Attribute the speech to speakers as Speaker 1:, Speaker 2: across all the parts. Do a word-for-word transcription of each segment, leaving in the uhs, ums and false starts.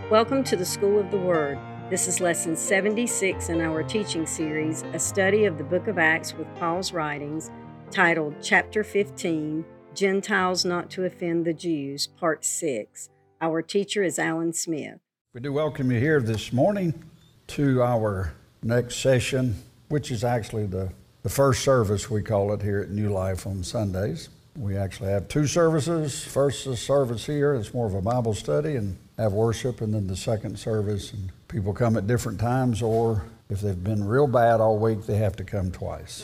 Speaker 1: Welcome to the School of the Word. This is lesson seventy-six in our teaching series, a study of the book of Acts with Paul's writings, titled Chapter fifteen, Gentiles Not to Offend the Jews, Part six. Our teacher is Alan Smith.
Speaker 2: We do welcome you here this morning to our next session, which is actually the, the first service, we call it, here at New Life on Sundays. We actually have two services. First is service here, it's more of a Bible study and have worship, and then the second service, and people come at different times, or if they've been real bad all week, they have to come twice.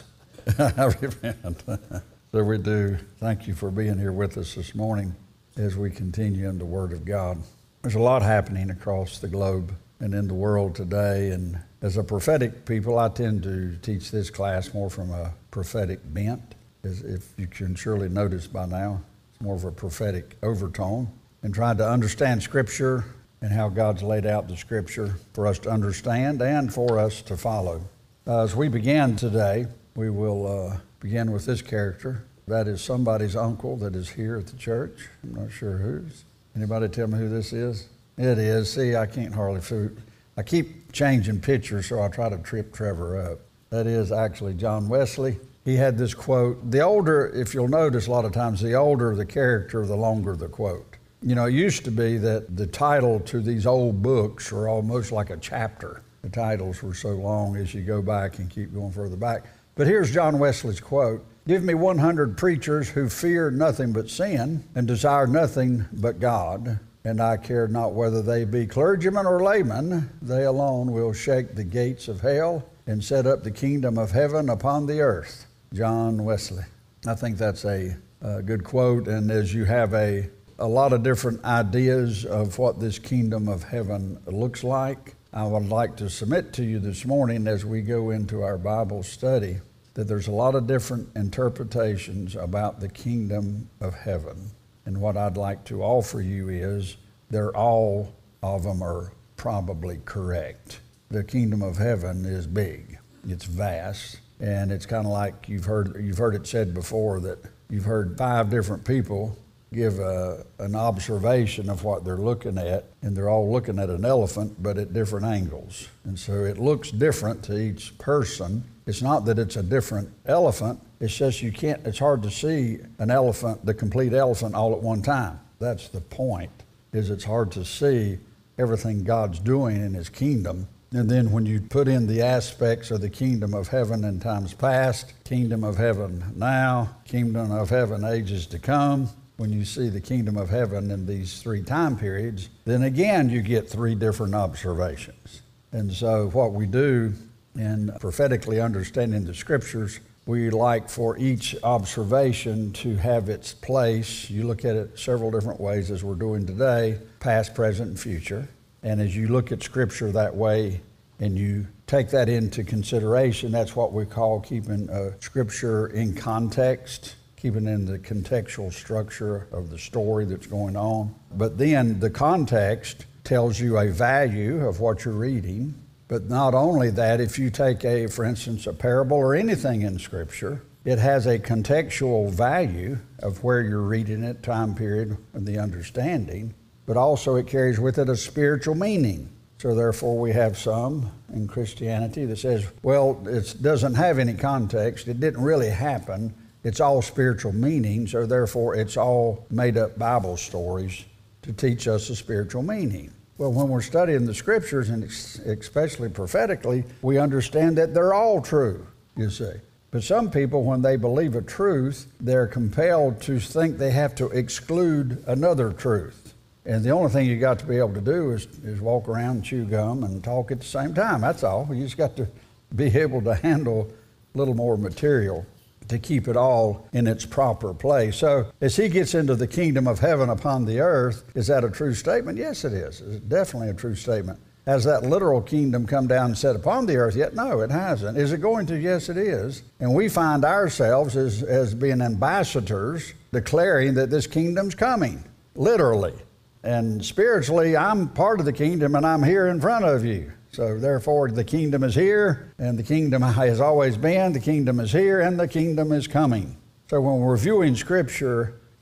Speaker 2: I repent. So we do. Thank you for being here with us this morning as we continue in the Word of God. There's a lot happening across the globe and in the world today, and as a prophetic people, I tend to teach this class more from a prophetic bent, as if you can surely notice by now. It's more of a prophetic overtone, and trying to understand Scripture and how God's laid out the Scripture for us to understand and for us to follow. Uh, as we begin today, we will uh, begin with this character. That is somebody's uncle that is here at the church. I'm not sure whose. Anybody tell me who this is? It is. See, I can't hardly food. I keep changing pictures, so I try to trip Trevor up. That is actually John Wesley. He had this quote. The older, if you'll notice a lot of times, the older the character, the longer the quote. You know, it used to be that the title to these old books were almost like a chapter. The titles were so long as you go back and keep going further back. But here's John Wesley's quote. Give me one hundred preachers who fear nothing but sin and desire nothing but God, and I care not whether they be clergymen or laymen, they alone will shake the gates of hell and set up the kingdom of heaven upon the earth. John Wesley. I think that's a, a good quote, and as you have a a lot of different ideas of what this kingdom of heaven looks like, I would like to submit to you this morning as we go into our Bible study that there's a lot of different interpretations about the kingdom of heaven. And what I'd like to offer you is they're all of them are probably correct. The kingdom of heaven is big, it's vast, and it's kind of like you've heard you've heard it said before that you've heard five different people give a, an observation of what they're looking at, and they're all looking at an elephant, but at different angles. And so it looks different to each person. It's not that it's a different elephant, it's just you can't, it's hard to see an elephant, the complete elephant, all at one time. That's the point, is it's hard to see everything God's doing in His kingdom. And then when you put in the aspects of the kingdom of heaven in times past, kingdom of heaven now, kingdom of heaven ages to come, when you see the kingdom of heaven in these three time periods, then again you get three different observations. And so what we do in prophetically understanding the Scriptures, we like for each observation to have its place. You look at it several different ways as we're doing today, past, present, and future. And as you look at Scripture that way and you take that into consideration, that's what we call keeping uh, Scripture in context, keeping in the contextual structure of the story that's going on. But then the context tells you a value of what you're reading. But not only that, if you take a, for instance, a parable or anything in Scripture, it has a contextual value of where you're reading it, time period, and the understanding. But also it carries with it a spiritual meaning. So therefore we have some in Christianity that says, well, it doesn't have any context. It didn't really happen. It's all spiritual meaning, so therefore it's all made-up Bible stories to teach us a spiritual meaning. Well, when we're studying the Scriptures, and especially prophetically, we understand that they're all true, you see. But some people, when they believe a truth, they're compelled to think they have to exclude another truth. And the only thing you got to be able to do is, is walk around, chew gum, and talk at the same time. That's all. You just got to be able to handle a little more material to keep it all in its proper place. So as he gets into the kingdom of heaven upon the earth, is that a true statement? Yes, it is. It's definitely a true statement. Has that literal kingdom come down and set upon the earth yet? No, it hasn't. Is it going to? Yes, it is. And we find ourselves as, as being ambassadors declaring that this kingdom's coming, literally. And spiritually, I'm part of the kingdom and I'm here in front of you. So therefore, the kingdom is here, and the kingdom has always been, the kingdom is here, and the kingdom is coming. So when we're viewing Scripture,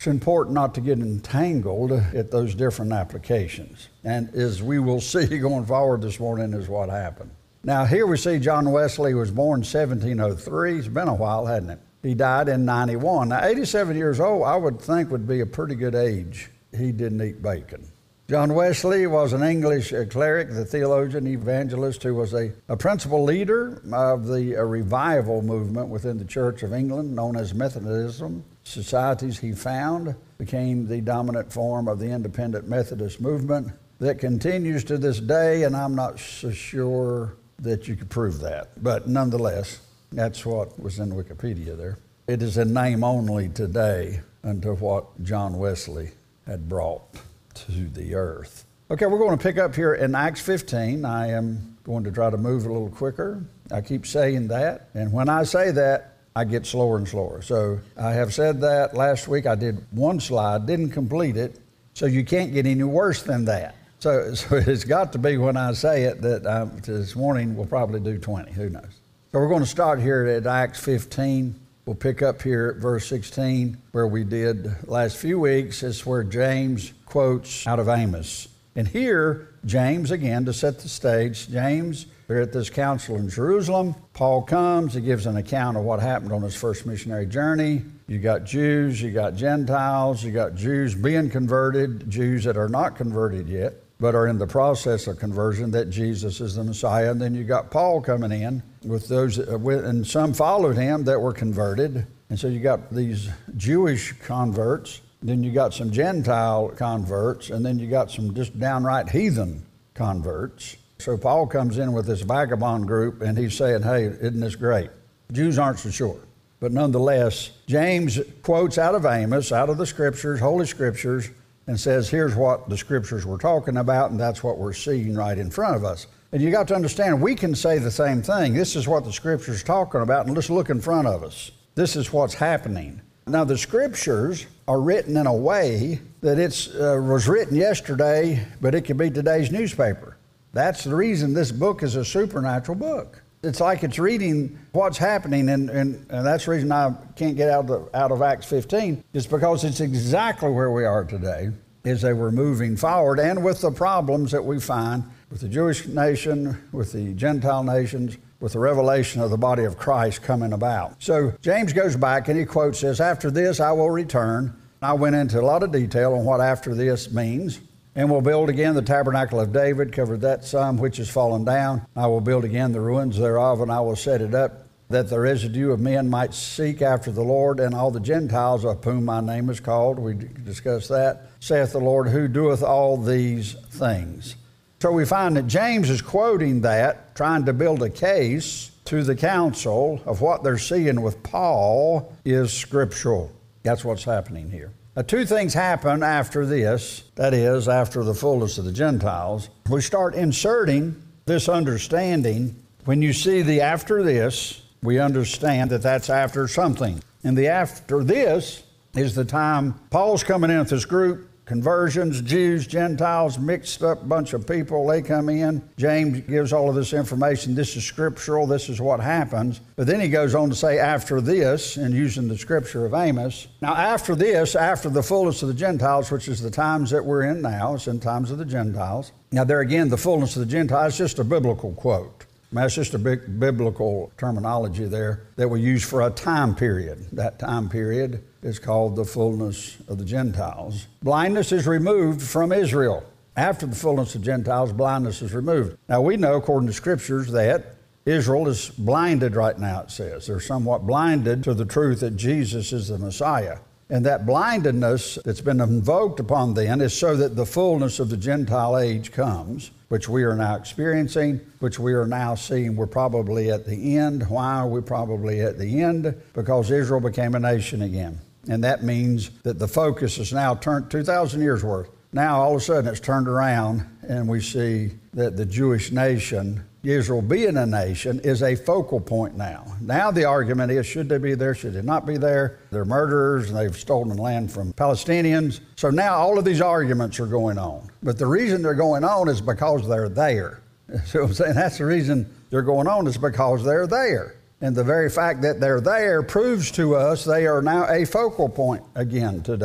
Speaker 2: it's important not to get entangled at those different applications. And as we will see going forward this morning is what happened. Now here we see John Wesley was born seventeen oh three. It's been a while, hasn't it? He died in ninety-one. Now eighty-seven years old, I would think would be a pretty good age. He didn't eat bacon. John Wesley was an English cleric, the theologian, evangelist, who was a, a principal leader of the a revival movement within the Church of England, known as Methodism. Societies he found became the dominant form of the independent Methodist movement that continues to this day, and I'm not so sure that you could prove that. But nonetheless, that's what was in Wikipedia there. It is in name only today unto what John Wesley had brought to the earth. Okay, we're going to pick up here in Acts fifteen. I am going to try to move a little quicker. I keep saying that, and when I say that, I get slower and slower. So I have said that last week. I did one slide, didn't complete it, so you can't get any worse than that. So, so it's got to be when I say it that um, this morning we'll probably do twenty. Who knows? So we're going to start here at Acts fifteen. We'll pick up here at verse sixteen, where we did last few weeks. It's where James quotes out of Amos. And here, James, again, to set the stage, James, they're at this council in Jerusalem. Paul comes, he gives an account of what happened on his first missionary journey. You got Jews, you got Gentiles, you got Jews being converted, Jews that are not converted yet, but are in the process of conversion, that Jesus is the Messiah. And then you got Paul coming in with those, uh, with, and some followed him that were converted. And so you got these Jewish converts, then you got some Gentile converts, and then you got some just downright heathen converts. So Paul comes in with this vagabond group, and he's saying, hey, isn't this great? Jews aren't so sure. But nonetheless, James quotes out of Amos, out of the Scriptures, Holy Scriptures, and says, here's what the Scriptures were talking about, and that's what we're seeing right in front of us. And you got to understand, we can say the same thing. This is what the Scripture's talking about, and let's look in front of us. This is what's happening. Now, the Scriptures are written in a way that it uh, was written yesterday, but it could be today's newspaper. That's the reason this book is a supernatural book. It's like it's reading what's happening, and, and, and that's the reason I can't get out of, the, out of Acts fifteen. It's because it's exactly where we are today, as they were moving forward, and with the problems that we find with the Jewish nation, with the Gentile nations, with the revelation of the body of Christ coming about. So James goes back and he quotes this, after this I will return. I went into a lot of detail on what after this means. And will build again the tabernacle of David, covered that some which is fallen down. I will build again the ruins thereof, and I will set it up, that the residue of men might seek after the Lord, and all the Gentiles of whom my name is called. We discussed that. Saith the Lord, who doeth all these things. So we find that James is quoting that, trying to build a case to the council of what they're seeing with Paul is scriptural. That's what's happening here. Now, two things happen after this, that is, after the fullness of the Gentiles. We start inserting this understanding. When you see the after this, we understand that that's after something. And the after this is the time Paul's coming in with this group, conversions, Jews, Gentiles, mixed up bunch of people. They come in. James gives all of this information. This is scriptural. This is what happens. But then he goes on to say after this, and using the scripture of Amos. Now after this, after the fullness of the Gentiles, which is the times that we're in now, it's in times of the Gentiles. Now there again, the fullness of the Gentiles is just a biblical quote. I mean, that's just a big biblical terminology there that we use for a time period. That time period is called the fullness of the Gentiles. Blindness is removed from Israel. After the fullness of Gentiles, blindness is removed. Now we know, according to scriptures, that Israel is blinded right now, it says. They're somewhat blinded to the truth that Jesus is the Messiah. And that blindedness that's been invoked upon them is so that the fullness of the Gentile age comes, which we are now experiencing, which we are now seeing we're probably at the end. Why are we probably at the end? Because Israel became a nation again. And that means that the focus is now turned two thousand years worth. Now all of a sudden it's turned around and we see that the Jewish nation, Israel being a nation, is a focal point now. Now the argument is, should they be there, should they not be there? They're murderers and they've stolen land from Palestinians. So now all of these arguments are going on. But the reason they're going on is because they're there. So I'm saying that's the reason they're going on, is because they're there. And the very fact that they're there proves to us they are now a focal point again today.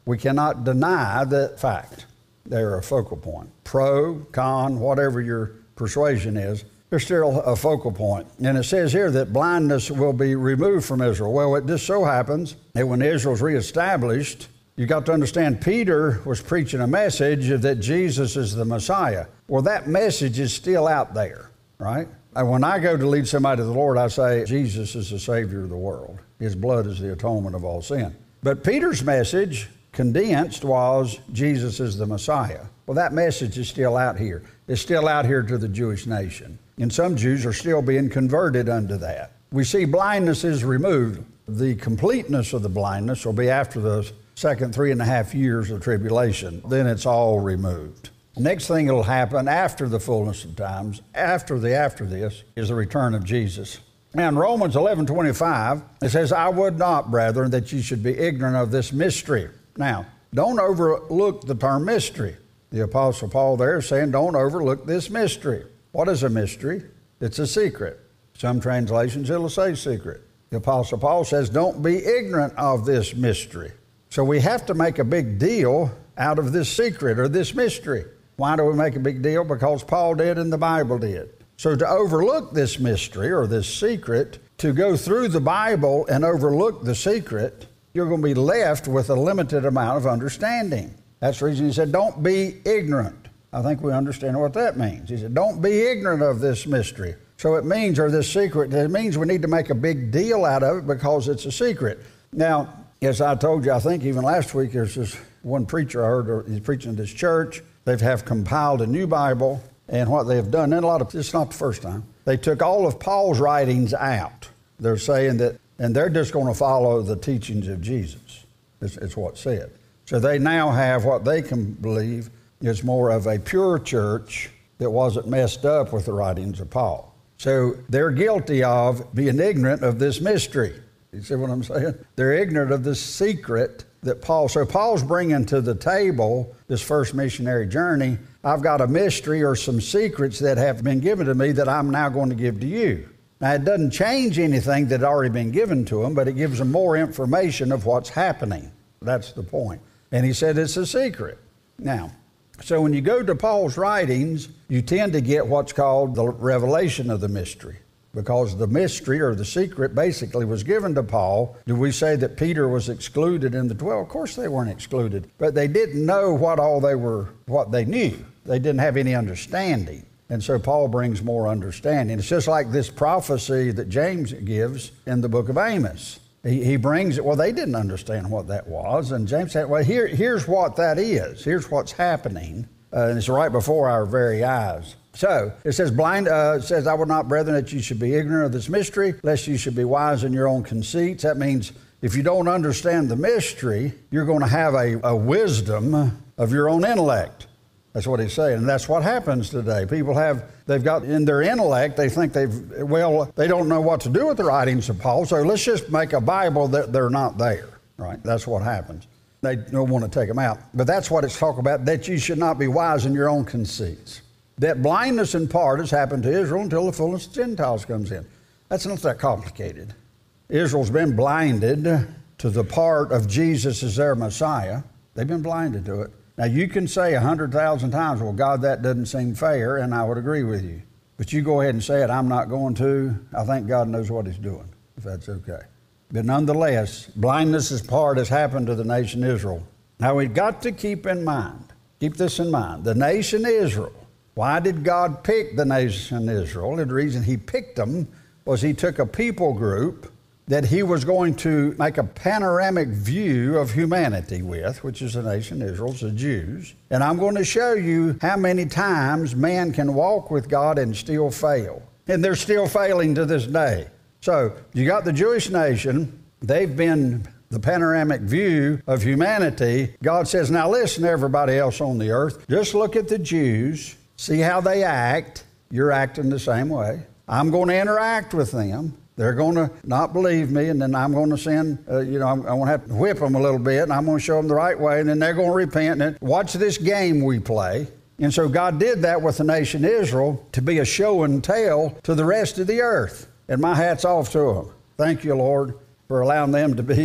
Speaker 2: We cannot deny that fact. They're a focal point. Pro, con, whatever your persuasion is, they're still a focal point. And it says here that blindness will be removed from Israel. Well, it just so happens that when Israel's reestablished, you got to understand Peter was preaching a message that Jesus is the Messiah. Well, that message is still out there, right? And when I go to lead somebody to the Lord, I say, Jesus is the Savior of the world. His blood is the atonement of all sin. But Peter's message, condensed, was Jesus is the Messiah. Well, that message is still out here. It's still out here to the Jewish nation. And some Jews are still being converted unto that. We see blindness is removed. The completeness of the blindness will be after the second three and a half years of tribulation. Then it's all removed. Next thing that'll happen after the fullness of times, after the after this, is the return of Jesus. Now in Romans eleven twenty-five, it says, I would not, brethren, that you should be ignorant of this mystery. Now, don't overlook the term mystery. The Apostle Paul there is saying, don't overlook this mystery. What is a mystery? It's a secret. Some translations, it'll say secret. The Apostle Paul says, don't be ignorant of this mystery. So we have to make a big deal out of this secret or this mystery. Why do we make a big deal? Because Paul did and the Bible did. So to overlook this mystery or this secret, to go through the Bible and overlook the secret, you're going to be left with a limited amount of understanding. That's the reason he said, don't be ignorant. I think we understand what that means. He said, don't be ignorant of this mystery. So it means, or this secret, it means we need to make a big deal out of it because it's a secret. Now, as I told you, I think even last week, there's this one preacher I heard, he's preaching in this church. They have compiled a new Bible, and what they've done, and a lot of, it's not the first time, they took all of Paul's writings out. They're saying that, and they're just going to follow the teachings of Jesus. It's, it's what's said. So they now have what they can believe is more of a pure church that wasn't messed up with the writings of Paul. So they're guilty of being ignorant of this mystery. You see what I'm saying? They're ignorant of this secret that Paul, so Paul's bringing to the table this first missionary journey. I've got a mystery or some secrets that have been given to me that I'm now going to give to you. Now, it doesn't change anything that had already been given to them, but it gives them more information of what's happening. That's the point. And he said it's a secret. Now, so when you go to Paul's writings, you tend to get what's called the revelation of the mystery, because the mystery or the secret basically was given to Paul. Do we say that Peter was excluded in the twelve? Of course they weren't excluded, but they didn't know what all they were, what they knew. They didn't have any understanding. And so Paul brings more understanding. It's just like this prophecy that James gives in the book of Amos. He, he brings it, well, they didn't understand what that was. And James said, well, here, here's what that is. Here's what's happening. Uh, and it's right before our very eyes. So it says, blind, uh, it says, I would not, brethren, that you should be ignorant of this mystery, lest you should be wise in your own conceits. That means if you don't understand the mystery, you're going to have a, a wisdom of your own intellect. That's what he's saying. And that's what happens today. People have, they've got in their intellect, they think they've, well, they don't know what to do with the writings of Paul, so let's just make a Bible that they're not there, right? That's what happens. They don't want to take them out. But that's what it's talking about, that you should not be wise in your own conceits. That blindness in part has happened to Israel until the fullness of Gentiles comes in. That's not that complicated. Israel's been blinded to the part of Jesus as their Messiah. They've been blinded to it. Now, you can say a hundred thousand times, well, God, that doesn't seem fair, and I would agree with you. But you go ahead and say it, I'm not going to. I think God knows what he's doing, if that's okay. But nonetheless, blindness as part has happened to the nation Israel. Now, we've got to keep in mind, keep this in mind, the nation Israel. Why did God pick the nation Israel? And the reason he picked them was he took a people group that he was going to make a panoramic view of humanity with, which is the nation Israel, the Jews. And I'm going to show you how many times man can walk with God and still fail. And they're still failing to this day. So you got the Jewish nation. They've been the panoramic view of humanity. God says, now listen to everybody else on the earth. Just look at the Jews. See how they act. You're acting the same way. I'm going to interact with them. They're going to not believe me, and then I'm going to send, uh, you know, I'm, I'm going to have to whip them a little bit, and I'm going to show them the right way, and then they're going to repent. And watch this game we play. And so God did that with the nation Israel to be a show and tell to the rest of the earth. And my hat's off to them. Thank you, Lord, for allowing them to be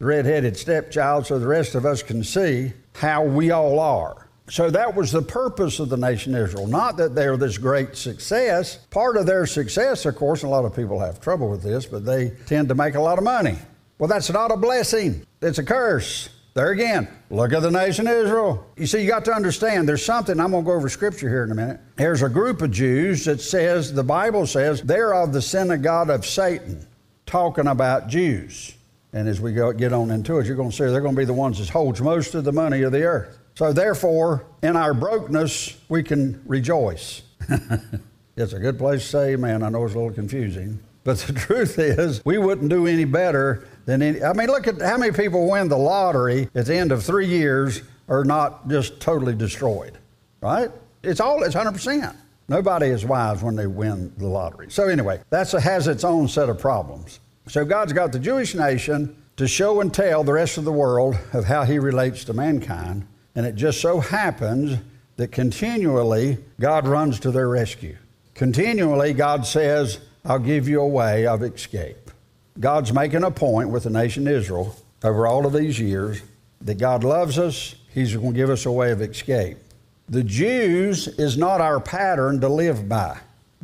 Speaker 2: the red-headed stepchild so the rest of us can see how we all are. So that was the purpose of the nation Israel, not that they're this great success. Part of their success, of course, and a lot of people have trouble with this, but they tend to make a lot of money. Well, that's not a blessing. It's a curse. There again, look at the nation Israel. You see, you got to understand, there's something, I'm going to go over scripture here in a minute. There's a group of Jews that says, the Bible says, they're of the synagogue of Satan, talking about Jews. And as we go get on into it, you're going to see they're going to be the ones that holds most of the money of the earth. So therefore, in our brokenness, we can rejoice. It's a good place to say amen. I know it's a little confusing. But the truth is, we wouldn't do any better than any. I mean, look at how many people win the lottery at the end of three years are not just totally destroyed, right? It's all, it's one hundred percent. Nobody is wise when they win the lottery. So anyway, that has its own set of problems. So God's got the Jewish nation to show and tell the rest of the world of how he relates to mankind. And it just so happens that continually God runs to their rescue. Continually God says, I'll give you a way of escape. God's making a point with the nation Israel over all of these years that God loves us. He's going to give us a way of escape. The Jews is not our pattern to live by.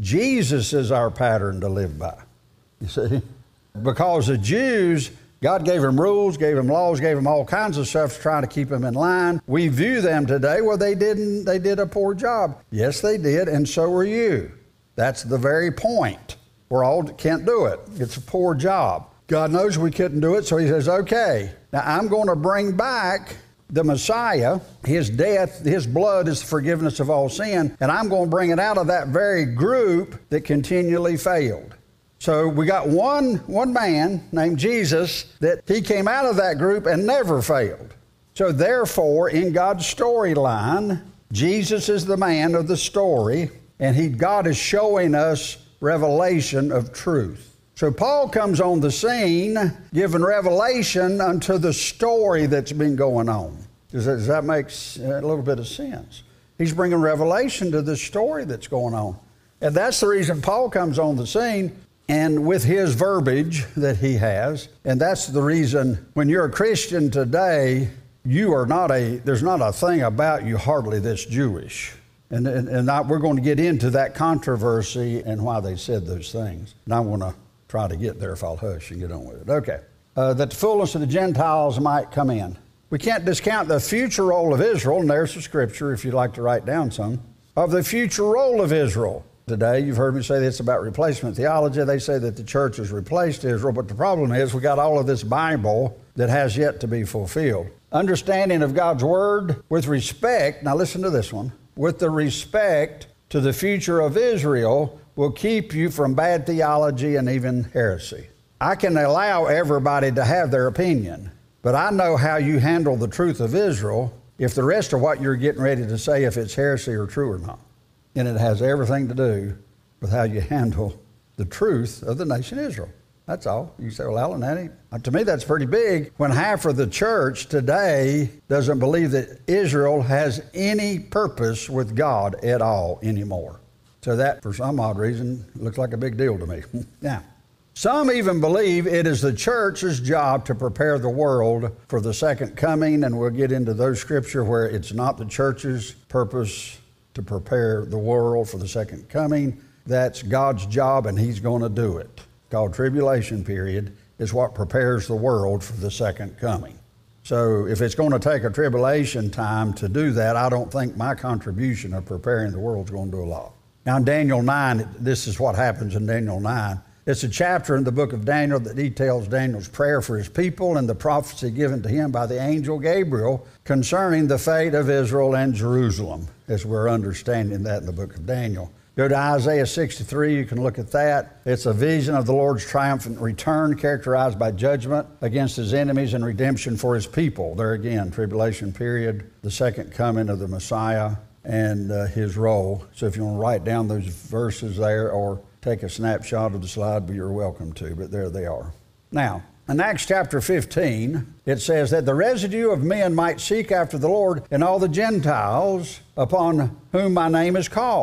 Speaker 2: Jesus is our pattern to live by. You see? Because the Jews, God gave them rules, gave them laws, gave them all kinds of stuff to try to keep them in line. We view them today, well, they didn't, they did a poor job. Yes, they did, and so are you. That's the very point. We're all can't do it. It's a poor job. God knows we couldn't do it, so he says, okay, now I'm going to bring back the Messiah. His death, his blood is the forgiveness of all sin, and I'm going to bring it out of that very group that continually failed. So we got one, one man named Jesus that he came out of that group and never failed. So therefore, in God's storyline, Jesus is the man of the story, and he, God is showing us revelation of truth. So Paul comes on the scene giving revelation unto the story that's been going on. Does that, does that make a little bit of sense? He's bringing revelation to the story that's going on. And that's the reason Paul comes on the scene, and with his verbiage that he has. And that's the reason when you're a Christian today, you are not a, there's not a thing about you hardly that's Jewish. And, and, and I, we're going to get into that controversy and why they said those things. And I want to try to get there if I'll hush and get on with it. Okay. Uh, that the fullness of the Gentiles might come in. We can't discount the future role of Israel, and there's the scripture if you'd like to write down some, of the future role of Israel. Today, you've heard me say this about replacement theology. They say that the church has replaced Israel, but the problem is we got all of this Bible that has yet to be fulfilled. Understanding of God's Word with respect, now listen to this one, with the respect to the future of Israel will keep you from bad theology and even heresy. I can allow everybody to have their opinion, but I know how you handle the truth of Israel if the rest of what you're getting ready to say, if it's heresy or true or not. And it has everything to do with how you handle the truth of the nation Israel. That's all. You say, well, Alan, that ain't, to me, that's pretty big when half of the church today doesn't believe that Israel has any purpose with God at all anymore. So that, for some odd reason, looks like a big deal to me. Now, some even believe it is the church's job to prepare the world for the second coming, and we'll get into those scripture where it's not the church's purpose to prepare the world for the second coming. That's God's job, and he's going to do it. Called tribulation period is what prepares the world for the second coming. So if it's going to take a tribulation time to do that, I don't think my contribution of preparing the world is going to do a lot. Now in Daniel nine, this is what happens in Daniel nine. It's a chapter in the book of Daniel that details Daniel's prayer for his people and the prophecy given to him by the angel Gabriel concerning the fate of Israel and Jerusalem, as we're understanding that in the book of Daniel. Go to Isaiah sixty-three, you can look at that. It's a vision of the Lord's triumphant return characterized by judgment against his enemies and redemption for his people. There again, tribulation period, the second coming of the Messiah and uh, his role. So if you want to write down those verses there or take a snapshot of the slide, you're welcome to, but there they are. Now, in Acts chapter fifteen, it says that the residue of men might seek after the Lord and all the Gentiles upon whom my name is called.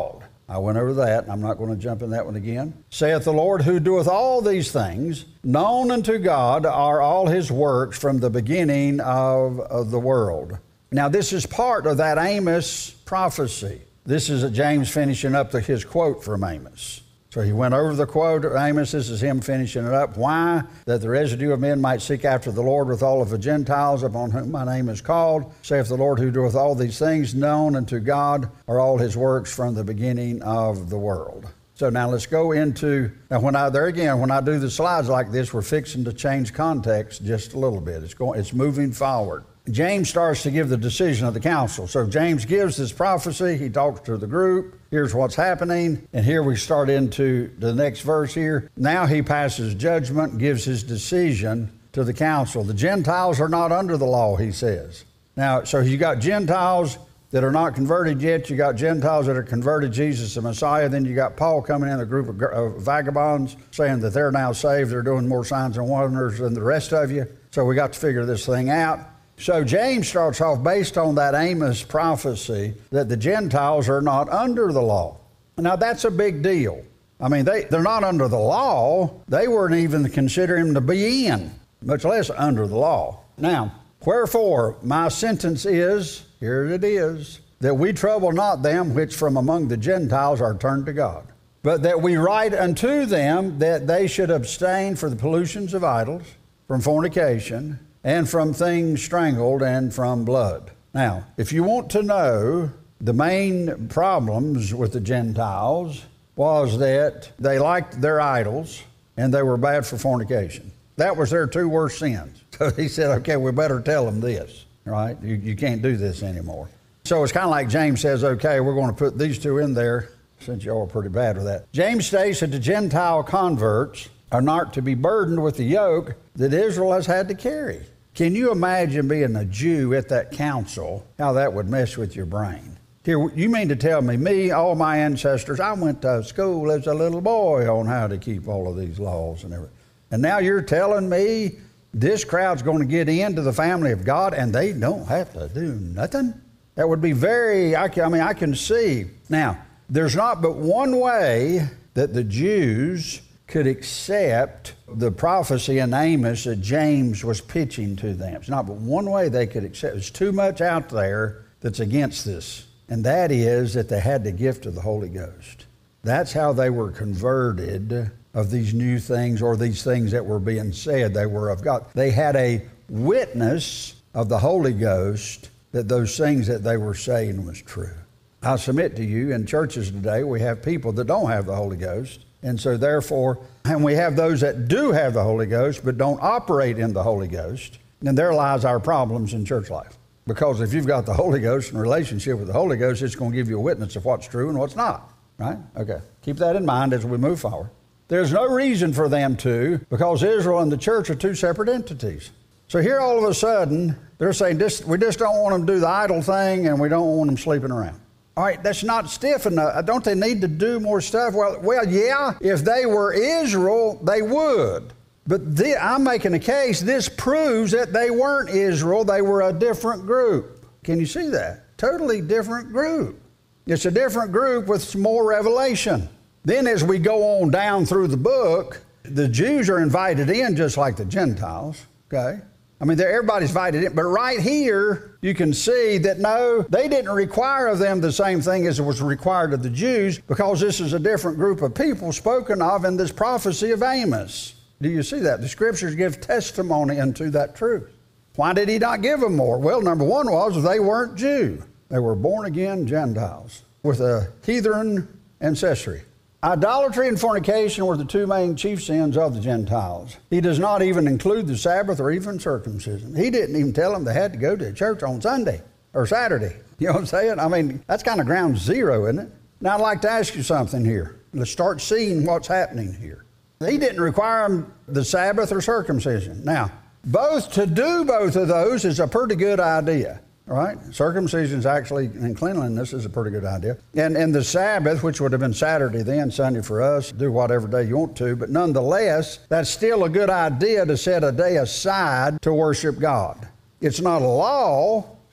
Speaker 2: I went over that, and I'm not going to jump in that one again. Saith the Lord, who doeth all these things, known unto God are all his works from the beginning of, of the world. Now, this is part of that Amos prophecy. This is James finishing up the, his quote from Amos. So he went over the quote of Amos. This is him finishing it up. Why? That the residue of men might seek after the Lord with all of the Gentiles upon whom my name is called. Saith the Lord, who doeth all these things, known unto God are all his works from the beginning of the world. So now let's go into, now when I, there again, when I do the slides like this, we're fixing to change context just a little bit. It's going, it's moving forward. James starts to give the decision of the council. So James gives this prophecy. He talks to the group. Here's what's happening. And here we start into the next verse here. Now he passes judgment, gives his decision to the council. The Gentiles are not under the law, he says. Now, so you got Gentiles that are not converted yet. You got Gentiles that are converted Jesus the Messiah. Then you got Paul coming in, a group of, of vagabonds, saying that they're now saved. They're doing more signs and wonders than the rest of you. So we got to figure this thing out. So James starts off based on that Amos prophecy that the Gentiles are not under the law. Now that's a big deal. I mean, they, they're not under the law. They weren't even considering to be in, much less under the law. Now, wherefore my sentence is, here it is, that we trouble not them which from among the Gentiles are turned to God, but that we write unto them that they should abstain from the pollutions of idols, from fornication, and from things strangled, and from blood. Now, if you want to know the main problems with the Gentiles was that they liked their idols and they were bad for fornication. That was their two worst sins. So he said, okay, we better tell them this, right? You, you can't do this anymore. So it's kind of like James says, okay, we're going to put these two in there since y'all are pretty bad with that. James states that the Gentile converts are not to be burdened with the yoke that Israel has had to carry. Can you imagine being a Jew at that council, how that would mess with your brain? Here, you mean to tell me, me, all my ancestors, I went to school as a little boy on how to keep all of these laws and everything. And now you're telling me this crowd's going to get into the family of God and they don't have to do nothing? That would be very, I, can, I mean, I can see. Now, there's not but one way that the Jews could accept the prophecy in Amos that James was pitching to them. It's not but one way they could accept. There's too much out there that's against this, and that is that they had the gift of the Holy Ghost. That's how they were converted of these new things or these things that were being said. They were of God. They had a witness of the Holy Ghost that those things that they were saying was true. I submit to you, in churches today, we have people that don't have the Holy Ghost. And so therefore, and we have those that do have the Holy Ghost but don't operate in the Holy Ghost, and there lies our problems in church life. Because if you've got the Holy Ghost and a relationship with the Holy Ghost, it's going to give you a witness of what's true and what's not, right? Okay, keep that in mind as we move forward. There's no reason for them to, because Israel and the church are two separate entities. So here all of a sudden, they're saying, this, we just don't want them to do the idol thing and we don't want them sleeping around. All right, that's not stiff enough. Don't they need to do more stuff? Well, well, yeah, if they were Israel, they would. But the, I'm making a case, this proves that they weren't Israel. They were a different group. Can you see that? Totally different group. It's a different group with some more revelation. Then as we go on down through the book, the Jews are invited in just like the Gentiles, okay? I mean, everybody's invited in, but right here, you can see that no, they didn't require of them the same thing as was required of the Jews, because this is a different group of people spoken of in this prophecy of Amos. Do you see that? The scriptures give testimony unto that truth. Why did he not give them more? Well, number one was they weren't Jew. They were born-again Gentiles with a heathen ancestry. Idolatry and fornication were the two main chief sins of the Gentiles. He does not even include the Sabbath or even circumcision. He didn't even tell them they had to go to church on Sunday or Saturday. You know what I'm saying? I mean, that's kind of ground zero, isn't it? Now, I'd like to ask you something here. Let's start seeing what's happening here. He didn't require them the Sabbath or circumcision. Now, both to do both of those is a pretty good idea. All right? Circumcision is actually, and cleanliness is a pretty good idea. And, and the Sabbath, which would have been Saturday then, Sunday for us, do whatever day you want to. But nonetheless, that's still a good idea to set a day aside to worship God. It's not a law,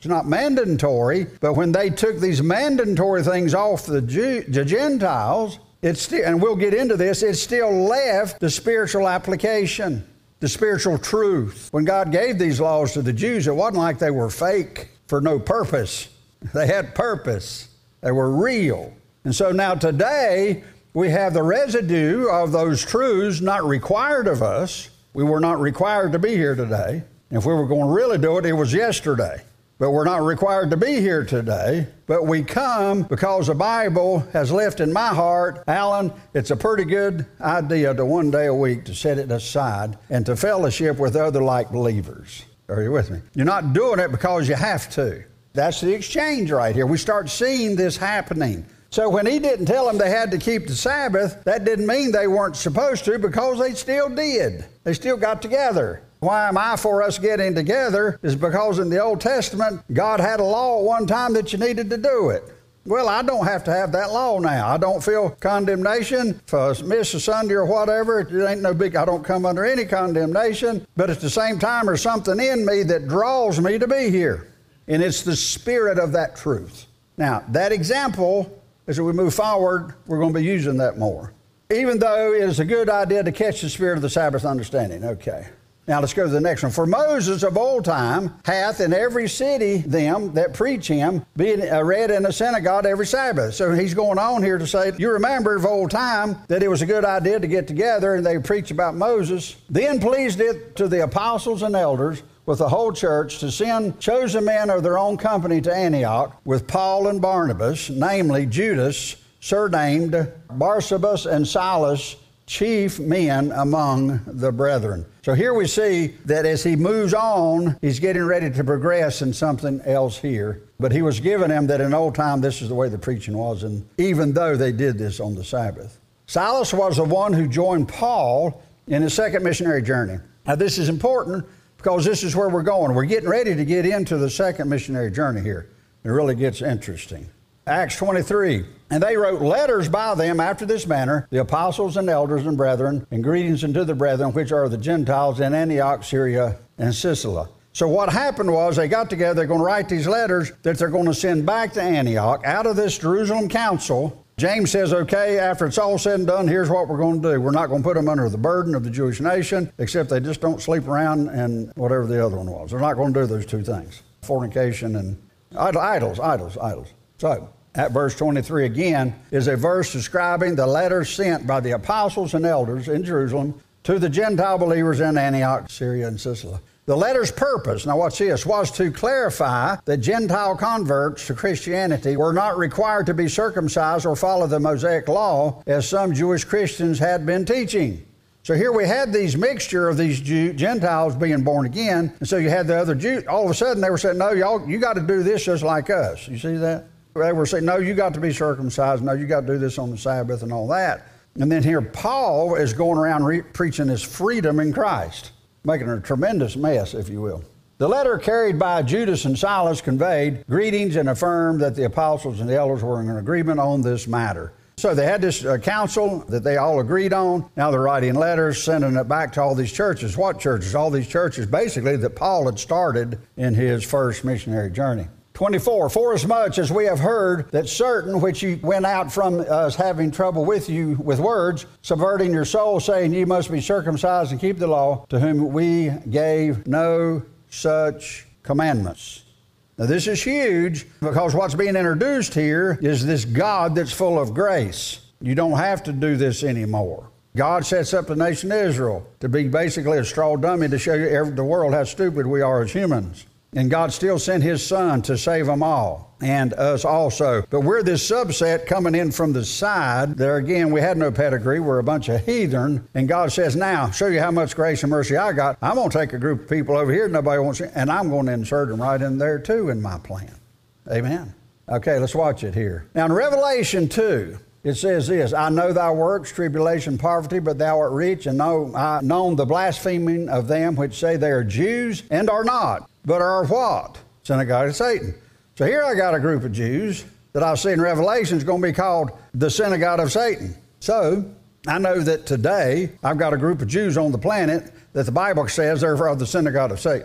Speaker 2: It's not mandatory, but when they took these mandatory things off the, Jew, the Gentiles, it's still, and we'll get into this, it still left the spiritual application, the spiritual truth. When God gave these laws to the Jews, it wasn't like they were fake for no purpose. They had purpose. They were real. And so now today, we have the residue of those truths not required of us. We were not required to be here today. If we were going to really do it, it was yesterday. But we're not required to be here today. But we come because the Bible has left in my heart, Alan, it's a pretty good idea to one day a week to set it aside and to fellowship with other like believers. Are you with me? You're not doing it because you have to. That's the exchange right here. We start seeing this happening. So when he didn't tell them they had to keep the Sabbath, that didn't mean they weren't supposed to, because they still did. They still got together. Why am I for us getting together is because in the Old Testament, God had a law at one time that you needed to do it. Well, I don't have to have that law now. I don't feel condemnation for miss a Sunday or whatever. It ain't no big, I don't come under any condemnation. But at the same time, there's something in me that draws me to be here. And it's the spirit of that truth. Now, that example, as we move forward, we're going to be using that more. Even though it is a good idea to catch the spirit of the Sabbath understanding. Okay. Now let's go to the next one. For Moses of old time hath in every city them that preach him, being read in a synagogue every Sabbath. So he's going on here to say, you remember of old time that it was a good idea to get together and they preach about Moses. Then pleased it to the apostles and elders with the whole church to send chosen men of their own company to Antioch with Paul and Barnabas, namely Judas, surnamed Barsabas, and Silas, chief men among the brethren. So here we see that as he moves on, he's getting ready to progress in something else here. But he was giving them that in old time, this is the way the preaching was, and even though they did this on the Sabbath. Silas was the one who joined Paul in his second missionary journey. Now this is important because this is where we're going. We're getting ready to get into the second missionary journey here. It really gets interesting. Acts twenty-three, and they wrote letters by them after this manner, the apostles and elders and brethren, and greetings unto the brethren which are the Gentiles in Antioch, Syria, and Sicily. So what happened was they got together, they're going to write these letters that they're going to send back to Antioch out of this Jerusalem council. James says, okay, after it's all said and done, here's what we're going to do. We're not going to put them under the burden of the Jewish nation, except they just don't sleep around and whatever the other one was. They're not going to do those two things, fornication and idols, idols, idols. So, at verse twenty-three again is a verse describing the letter sent by the apostles and elders in Jerusalem to the Gentile believers in Antioch, Syria, and Sicily. The letter's purpose, now watch this, was to clarify that Gentile converts to Christianity were not required to be circumcised or follow the Mosaic law as some Jewish Christians had been teaching. So here we had these mixture of these Jew, Gentiles being born again, and so you had the other Jews. All of a sudden they were saying, no, y'all, you got to do this just like us. You see that? They were saying, no, you got to be circumcised. No, you got to do this on the Sabbath and all that. And then here Paul is going around re- preaching his freedom in Christ, making a tremendous mess, if you will. The letter carried by Judas and Silas conveyed greetings and affirmed that the apostles and the elders were in agreement on this matter. So they had this uh, council that they all agreed on. Now they're writing letters, sending it back to all these churches. What churches? All these churches, basically, that Paul had started in his first missionary journey. twenty-four, forasmuch as we have heard that certain which you went out from us having trouble with you with words, subverting your soul, saying ye must be circumcised and keep the law, to whom we gave no such commandments. Now this is huge, because what's being introduced here is this God that's full of grace. You don't have to do this anymore. God sets up the nation of Israel to be basically a straw dummy to show you every, the world how stupid we are as humans. And God still sent his son to save them all, and us also. But we're this subset coming in from the side. There again, we had no pedigree. We're a bunch of heathen. And God says, now, show you how much grace and mercy I got. I'm going to take a group of people over here nobody wants to, and I'm going to insert them right in there too in my plan. Amen. Okay, let's watch it here. Now in Revelation two, it says this, I know thy works, tribulation, poverty, but thou art rich, and know I known the blaspheming of them which say they are Jews and are not, but are what? Synagogue of Satan. So here I got a group of Jews that I see in Revelation is going to be called the Synagogue of Satan. So I know that today I've got a group of Jews on the planet that the Bible says they're of the Synagogue of Satan.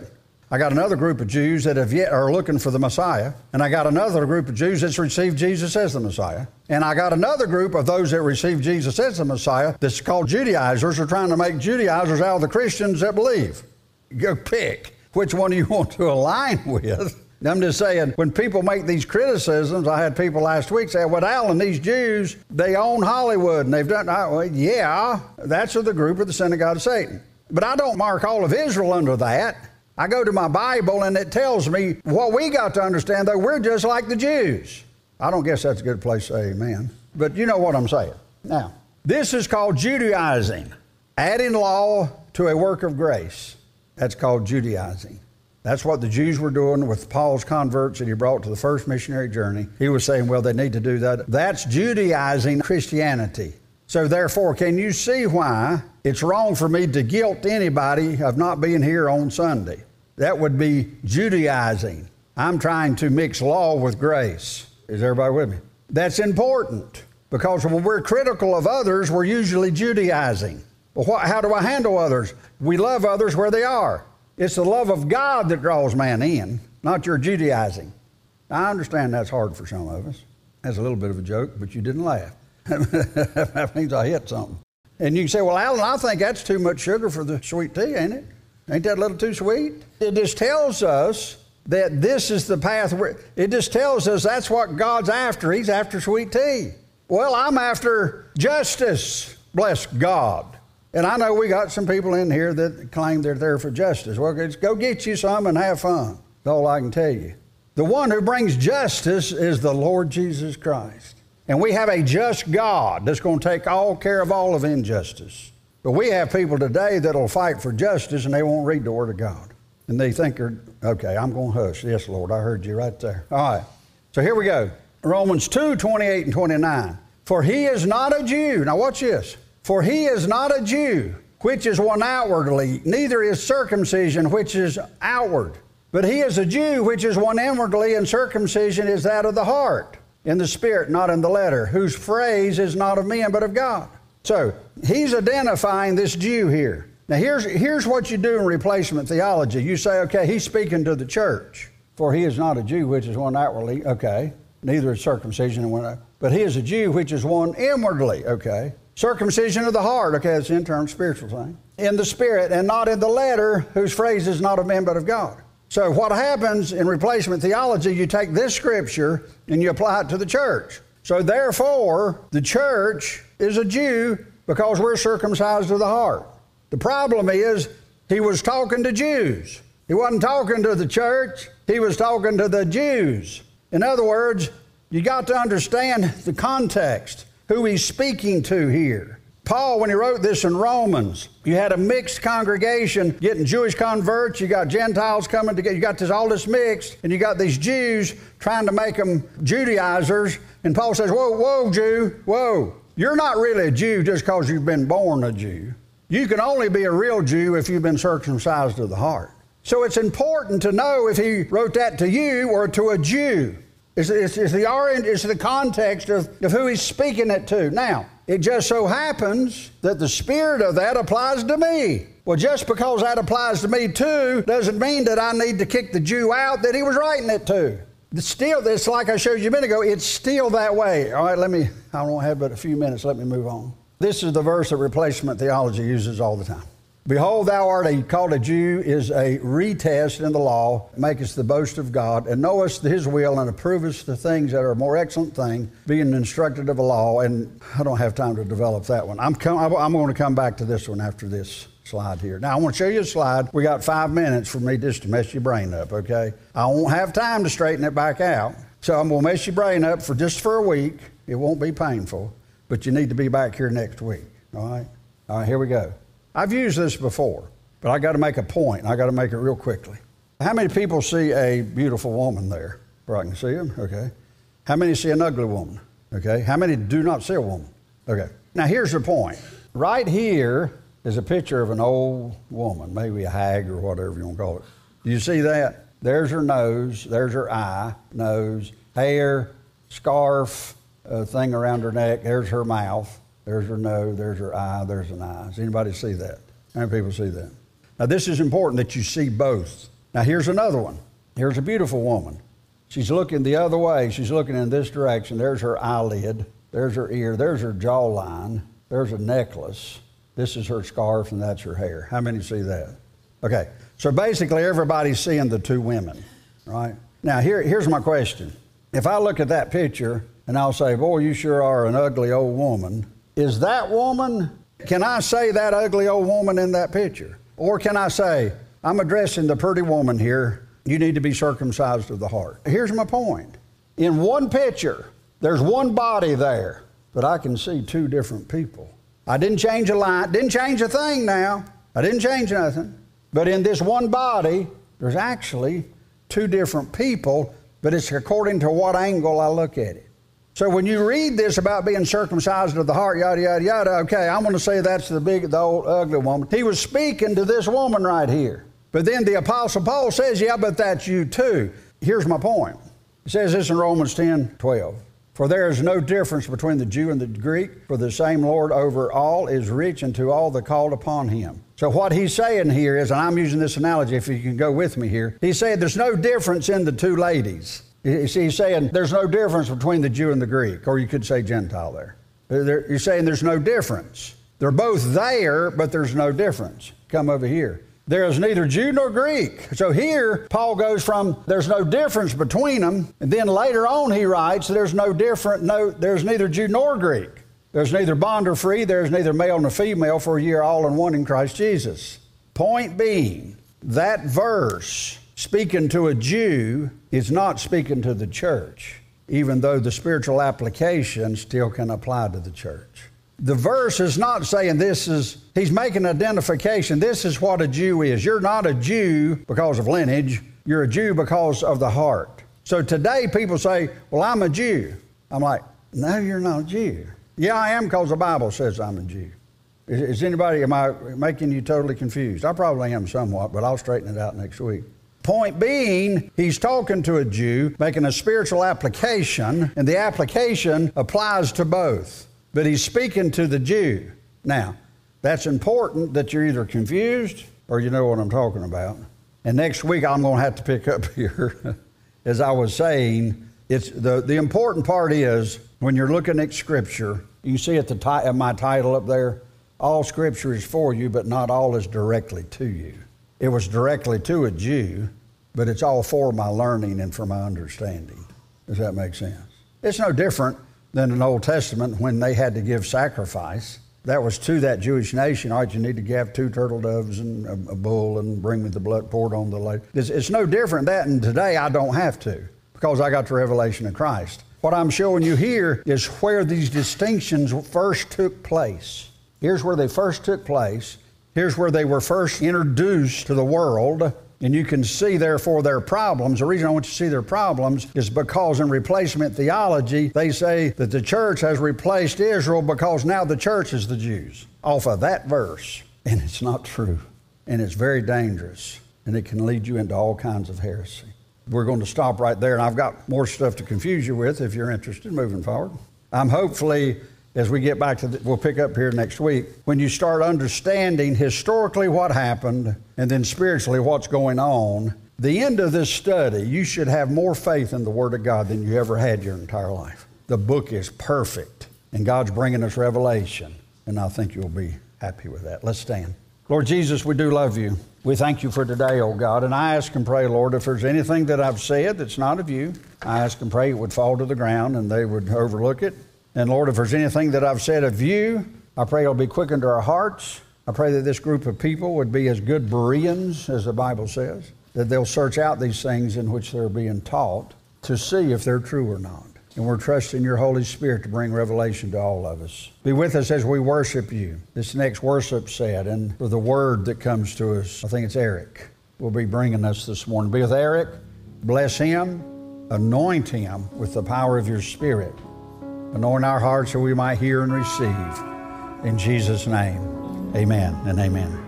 Speaker 2: I got another group of Jews that have yet are looking for the Messiah. And I got another group of Jews that's received Jesus as the Messiah. And I got another group of those that received Jesus as the Messiah that's called Judaizers, are trying to make Judaizers out of the Christians that believe. Go pick which one you want to align with. I'm just saying, when people make these criticisms, I had people last week say, well, Alan, these Jews, they own Hollywood and they've done, I, well, yeah, that's the group of the synagogue of Satan. But I don't mark all of Israel under that. I go to my Bible and it tells me what we got to understand, though we're just like the Jews. I don't guess that's a good place to say amen. But you know what I'm saying. Now, this is called Judaizing, adding law to a work of grace. That's called Judaizing. That's what the Jews were doing with Paul's converts that he brought to the first missionary journey. He was saying, well, they need to do that. That's Judaizing Christianity. So therefore, can you see why it's wrong for me to guilt anybody of not being here on Sunday? That would be Judaizing. I'm trying to mix law with grace. Is everybody with me? That's important, because when we're critical of others, we're usually Judaizing. Well, what, how do I handle others? We love others where they are. It's the love of God that draws man in, not your Judaizing. I understand that's hard for some of us. That's a little bit of a joke, but you didn't laugh. That means I hit something. And you can say, well, Alan, I think that's too much sugar for the sweet tea, ain't it? Ain't that a little too sweet? It just tells us that this is the path. Where, it just tells us that's what God's after. He's after sweet tea. Well, I'm after justice, bless God. And I know we got some people in here that claim they're there for justice. Well, just go get you some and have fun. That's all I can tell you. The one who brings justice is the Lord Jesus Christ. And we have a just God that's going to take all care of all of injustice. But we have people today that'll fight for justice and they won't read the Word of God. And they think they're, okay, I'm going to hush. Yes, Lord, I heard you right there. All right, so here we go. Romans two, twenty-eight and twenty-nine. For he is not a Jew. Now watch this. For he is not a Jew, which is one outwardly, neither is circumcision, which is outward. But he is a Jew, which is one inwardly, and circumcision is that of the heart, in the spirit, not in the letter, whose phrase is not of men, but of God. So he's identifying this Jew here. Now here's, here's what you do in replacement theology. You say, okay, he's speaking to the church. For he is not a Jew, which is one outwardly, okay. Neither is circumcision, and one, but he is a Jew, which is one inwardly, okay. Circumcision of the heart, okay, it's an internal spiritual thing. In the spirit, and not in the letter, whose phrase is not of men, but of God. So what happens in replacement theology, you take this scripture and you apply it to the church. So therefore, the church is a Jew because we're circumcised of the heart. The problem is, he was talking to Jews. He wasn't talking to the church. He was talking to the Jews. In other words, you got to understand the context, who he's speaking to here. Paul, when he wrote this in Romans, you had a mixed congregation, getting Jewish converts, you got Gentiles coming together, you got this, all this mixed, and you got these Jews trying to make them Judaizers. And Paul says, whoa, whoa, Jew, whoa. You're not really a Jew just because you've been born a Jew. You can only be a real Jew if you've been circumcised of the heart. So it's important to know if he wrote that to you or to a Jew. It's, it's, it's, the, it's the context of, of who he's speaking it to. Now, it just so happens that the spirit of that applies to me. Well, just because that applies to me too doesn't mean that I need to kick the Jew out that he was writing it to. It's still, it's like I showed you a minute ago, it's still that way. All right, let me, I don't have but a few minutes, let me move on. This is the verse that replacement theology uses all the time. Behold, thou art a, called a Jew, is a retest in the law, makest the boast of God, and knowest his will, and approvest the things that are a more excellent thing, being instructed of a law. And I don't have time to develop that one. I'm, com- I'm going to come back to this one after this slide here. Now, I want to show you a slide. We got five minutes for me just to mess your brain up, okay? I won't have time to straighten it back out. So I'm going to mess your brain up for just for a week. It won't be painful, but you need to be back here next week, all right? All right, here we go. I've used this before, but I got to make a point. I got to make it real quickly. How many people see a beautiful woman there? Where I can see them, okay. How many see an ugly woman? Okay. How many do not see a woman? Okay. Now here's the point. Right here is a picture of an old woman, maybe a hag or whatever you want to call it. Do you see that? There's her nose, there's her eye, nose, hair, scarf, a thing around her neck, there's her mouth. There's her nose, there's her eye, there's an eye. Does anybody see that? How many people see that? Now this is important that you see both. Now Now here's another one. Here's a beautiful woman. She's looking the other way. She's looking in this direction. There's her eyelid. There's her ear. There's her jawline. There's a necklace. This is her scarf, and that's her hair. How many see that? Okay, so basically everybody's seeing the two women, right? Now here, here's my question. If I look at that picture and I'll say, boy, you sure are an ugly old woman, is that woman, can I say that ugly old woman in that picture? Or can I say, I'm addressing the pretty woman here, you need to be circumcised of the heart? Here's my point. In one picture, there's one body there, but I can see two different people. I didn't change a line, didn't change a thing now. I didn't change nothing. But in this one body, there's actually two different people, but it's according to what angle I look at it. So when you read this about being circumcised of the heart, yada, yada, yada, okay, I'm going to say that's the big, the old ugly woman. He was speaking to this woman right here. But then the Apostle Paul says, yeah, but that's you too. Here's my point. He says this in Romans ten twelve. For there is no difference between the Jew and the Greek, for the same Lord over all is rich unto all that called upon him. So what he's saying here is, and I'm using this analogy if you can go with me here, he's saying there's no difference in the two ladies. He's saying there's no difference between the Jew and the Greek, or you could say Gentile there. You're saying there's no difference. They're both there, but there's no difference. Come over here. There is neither Jew nor Greek. So here, Paul goes from there's no difference between them, and then later on he writes there's no different, no, there's neither Jew nor Greek. There's neither bond or free, there's neither male nor female, for ye are all in one in Christ Jesus. Point being, that verse speaking to a Jew is not speaking to the church, even though the spiritual application still can apply to the church. The verse is not saying this is, he's making identification. This is what a Jew is. You're not a Jew because of lineage. You're a Jew because of the heart. So today people say, well, I'm a Jew. I'm like, no, you're not a Jew. Yeah, I am because the Bible says I'm a Jew. Is, is anybody, am I making you totally confused? I probably am somewhat, but I'll straighten it out next week. Point being, he's talking to a Jew, making a spiritual application, and the application applies to both. But he's speaking to the Jew. Now, that's important that you're either confused or you know what I'm talking about. And next week I'm going to have to pick up here. As I was saying, it's the, the important part is when you're looking at Scripture, you see at the ti- at my title up there, all Scripture is for you, but not all is directly to you. It was directly to a Jew, but it's all for my learning and for my understanding. Does that make sense? It's no different than in the Old Testament when they had to give sacrifice. That was to that Jewish nation. All right, you need to have two turtle doves and a, a bull and bring me the blood poured on the lake. It's, it's no different than that, and today I don't have to because I got the revelation of Christ. What I'm showing you here is where these distinctions first took place. Here's where they first took place. Here's where they were first introduced to the world. And you can see, therefore, their problems. The reason I want you to see their problems is because in replacement theology, they say that the church has replaced Israel because now the church is the Jews, off of that verse. And it's not true. And it's very dangerous. And it can lead you into all kinds of heresy. We're going to stop right there. And I've got more stuff to confuse you with if you're interested moving forward. I'm hopefully, as we get back to, the, we'll pick up here next week, when you start understanding historically what happened and then spiritually what's going on, the end of this study, you should have more faith in the Word of God than you ever had your entire life. The book is perfect, and God's bringing us revelation, and I think you'll be happy with that. Let's stand. Lord Jesus, we do love you. We thank you for today, oh God, and I ask and pray, Lord, if there's anything that I've said that's not of you, I ask and pray it would fall to the ground and they would overlook it. And Lord, if there's anything that I've said of you, I pray it'll be quickened to our hearts. I pray that this group of people would be as good Bereans, as the Bible says, that they'll search out these things in which they're being taught to see if they're true or not. And we're trusting your Holy Spirit to bring revelation to all of us. Be with us as we worship you. This next worship set, and for the word that comes to us, I think it's Eric, will be bringing us this morning. Be with Eric, bless him, anoint him with the power of your Spirit. Anoint our hearts so we might hear and receive. In Jesus' name, amen and amen.